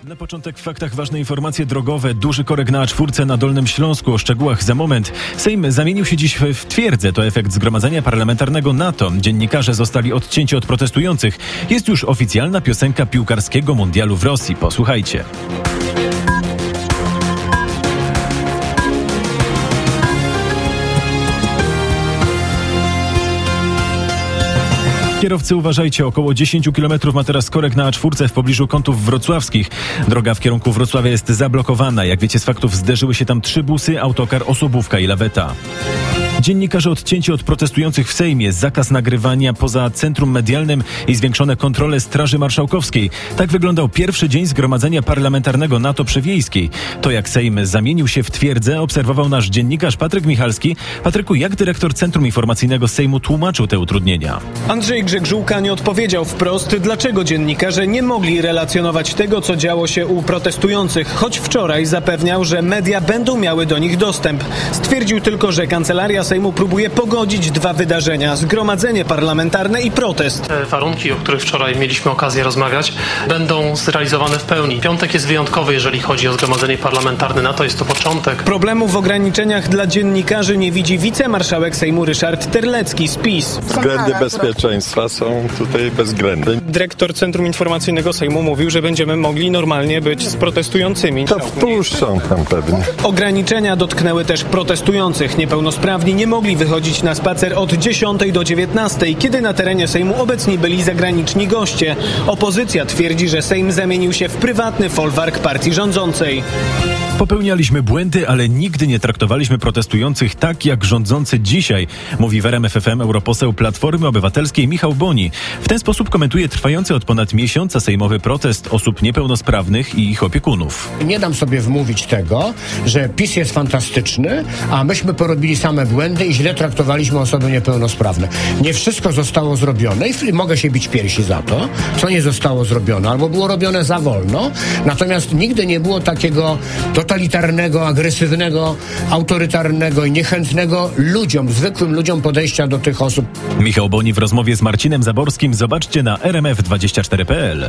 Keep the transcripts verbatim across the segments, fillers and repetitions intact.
Na początek w faktach ważne informacje drogowe. Duży korek na A cztery na Dolnym Śląsku. O szczegółach za moment. Sejm zamienił się dziś w twierdzę. To efekt zgromadzenia parlamentarnego NATO. Dziennikarze zostali odcięci od protestujących. Jest już oficjalna piosenka piłkarskiego mundialu w Rosji. Posłuchajcie. Kierowcy, uważajcie, około dziesięć kilometrów ma teraz korek na A cztery w pobliżu kątów wrocławskich. Droga w kierunku Wrocławia jest zablokowana. Jak wiecie z faktów, zderzyły się tam trzy busy, autokar, osobówka i laweta. Dziennikarze odcięci od protestujących w Sejmie, zakaz nagrywania poza centrum medialnym i zwiększone kontrole Straży Marszałkowskiej. Tak wyglądał pierwszy dzień zgromadzenia parlamentarnego NATO przy Wiejskiej. To jak Sejm zamienił się w twierdzę, obserwował nasz dziennikarz Patryk Michalski. Patryku, jak dyrektor Centrum Informacyjnego Sejmu tłumaczył te utrudnienia? Andrzej Grzegżółka nie odpowiedział wprost, dlaczego dziennikarze nie mogli relacjonować tego, co działo się u protestujących, choć wczoraj zapewniał, że media będą miały do nich dostęp. Stwierdził tylko, że Kancelaria Sejmu próbuje pogodzić dwa wydarzenia: zgromadzenie parlamentarne i protest. Te warunki, o których wczoraj mieliśmy okazję rozmawiać, będą zrealizowane w pełni. Piątek jest wyjątkowy, jeżeli chodzi o zgromadzenie parlamentarne NATO, jest to początek. Problemu w ograniczeniach dla dziennikarzy nie widzi wicemarszałek Sejmu Ryszard Terlecki z PiS. Względy bezpieczeństwa są tutaj bezwzględne. Dyrektor Centrum Informacyjnego Sejmu mówił, że będziemy mogli normalnie być z protestującymi. To wpuszczą tam pewnie. Ograniczenia dotknęły też protestujących. Niepełnosprawni nie mogli wychodzić na spacer od dziesiątej do dziewiętnastej, kiedy na terenie Sejmu obecni byli zagraniczni goście. Opozycja twierdzi, że Sejm zamienił się w prywatny folwark partii rządzącej. Popełnialiśmy błędy, ale nigdy nie traktowaliśmy protestujących tak, jak rządzący dzisiaj, mówi w R M F F M europoseł Platformy Obywatelskiej Michał Boni. W ten sposób komentuje trwający od ponad miesiąca sejmowy protest osób niepełnosprawnych i ich opiekunów. Nie dam sobie wmówić tego, że PiS jest fantastyczny, a myśmy porobili same błędy i źle traktowaliśmy osoby niepełnosprawne. Nie wszystko zostało zrobione i mogę się bić piersi za to, co nie zostało zrobione, albo było robione za wolno. Natomiast nigdy nie było takiego totalitarnego, agresywnego, autorytarnego i niechętnego ludziom, zwykłym ludziom podejścia do tych osób. Michał Boni w rozmowie z Marcinem Zaborskim. Zobaczcie na r m f dwadzieścia cztery kropka p l.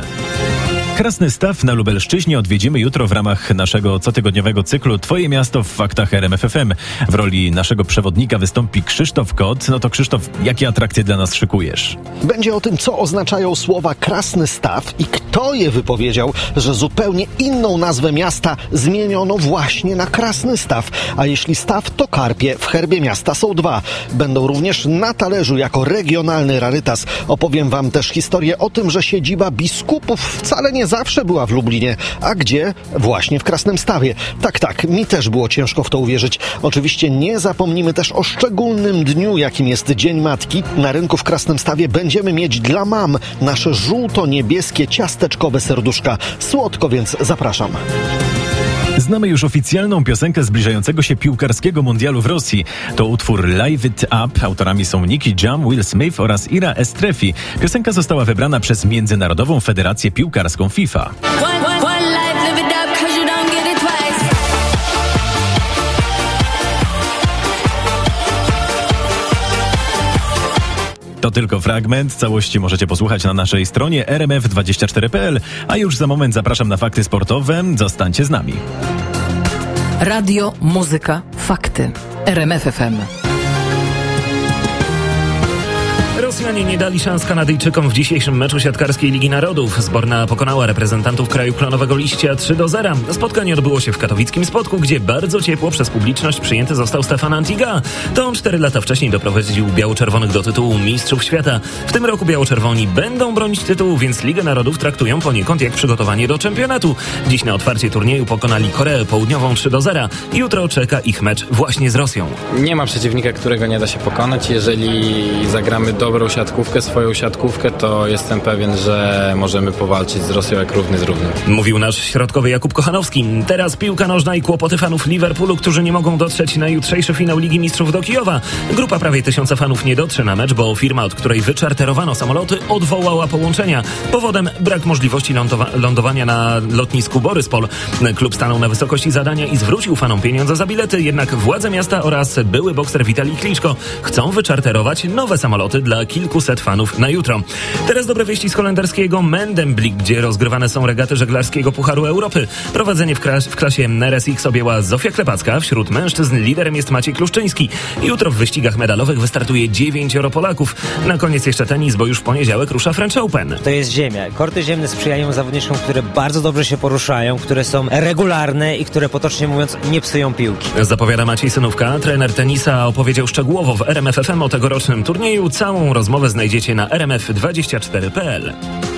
Krasny Staw na Lubelszczyźnie odwiedzimy jutro w ramach naszego cotygodniowego cyklu Twoje miasto w faktach R M F F M. W roli naszego przewodnika wystąpi Krzysztof Kot. No to Krzysztof, jakie atrakcje dla nas szykujesz? Będzie o tym, co oznaczają słowa Krasny Staw i kto je wypowiedział, że zupełnie inną nazwę miasta zmieniono właśnie na Krasny Staw. A jeśli staw, to karpie. W herbie miasta są dwa. Będą również na talerzu jako regionalny rarytas. Opowiem wam też historię o tym, że siedziba biskupów wcale nie zawsze była w Lublinie, a gdzie? Właśnie w Krasnym Stawie. Tak, tak, mi też było ciężko w to uwierzyć. Oczywiście nie zapomnimy też o szczególnym dniu, jakim jest Dzień Matki. Na rynku w Krasnym Stawie będziemy mieć dla mam nasze żółto-niebieskie ciasteczkowe serduszka. Słodko, więc zapraszam. Znamy już oficjalną piosenkę zbliżającego się piłkarskiego mundialu w Rosji. To utwór Live It Up. Autorami są Nicky Jam, Will Smith oraz Ira Estrefi. Piosenka została wybrana przez Międzynarodową Federację Piłkarską FIFA. To tylko fragment. Całości możecie posłuchać na naszej stronie r m f dwadzieścia cztery kropka p l, a już za moment zapraszam na fakty sportowe. Zostańcie z nami. Radio, muzyka, fakty. R M F F M. Rosjanie nie dali szans Kanadyjczykom w dzisiejszym meczu siatkarskiej Ligi Narodów. Zborna pokonała reprezentantów kraju klonowego liścia trzy do zera. Spotkanie odbyło się w katowickim Spodku, gdzie bardzo ciepło przez publiczność przyjęty został Stefan Antiga. To on cztery lata wcześniej doprowadził biało-czerwonych do tytułu mistrzów świata. W tym roku biało-czerwoni będą bronić tytułu, więc Ligę Narodów traktują poniekąd jak przygotowanie do czempionatu. Dziś na otwarcie turnieju pokonali Koreę Południową trzy do zera. Jutro czeka ich mecz właśnie z Rosją. Nie ma przeciwnika, którego nie da się pokonać. Jeżeli zagramy dobrą siatkówkę, swoją siatkówkę, to jestem pewien, że możemy powalczyć z Rosją jak równy z równym. Mówił nasz środkowy Jakub Kochanowski. Teraz piłka nożna i kłopoty fanów Liverpoolu, którzy nie mogą dotrzeć na jutrzejszy finał Ligi Mistrzów do Kijowa. Grupa prawie tysiąca fanów nie dotrze na mecz, bo firma, od której wyczarterowano samoloty, odwołała połączenia. Powodem brak możliwości lądowa- lądowania na lotnisku Boryspol. Klub stanął na wysokości zadania i zwrócił fanom pieniądze za bilety, jednak władze miasta oraz były bokser Witalij Kliczko chcą wyczarterować nowe samoloty dla kilkuset fanów na jutro. Teraz dobre wieści z holenderskiego Medemblik, gdzie rozgrywane są regaty żeglarskiego Pucharu Europy. Prowadzenie w, klas- w klasie R S X objęła Zofia Klepacka. Wśród mężczyzn liderem jest Maciej Kluszczyński. Jutro w wyścigach medalowych wystartuje dziewięcioro Polaków. Na koniec jeszcze tenis, bo już w poniedziałek rusza French Open. To jest ziemia. Korty ziemne sprzyjają zawodniczkom, które bardzo dobrze się poruszają, które są regularne i które, potocznie mówiąc, nie psują piłki. Zapowiada Maciej Synówka. Trener tenisa opowiedział szczegółowo w R M F F M o tegorocznym turnieju. Całą rozmowę znajdziecie na r m f dwadzieścia cztery kropka p l.